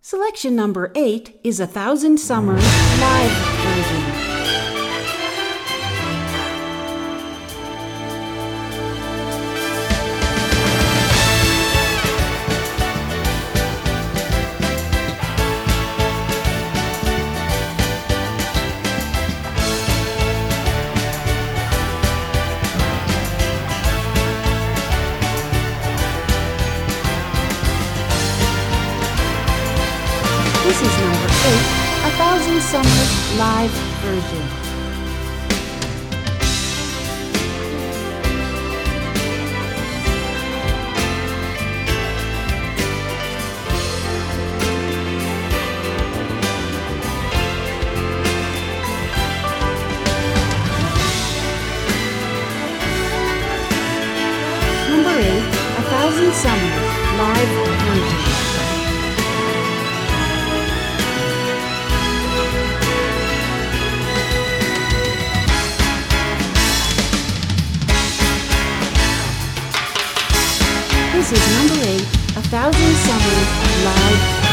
Selection number 8 is A Thousand Summers live version. This is number 8, A Thousand Summers live version. Number 8, A Thousand Summers live version. This is number 8, A Thousand Summers live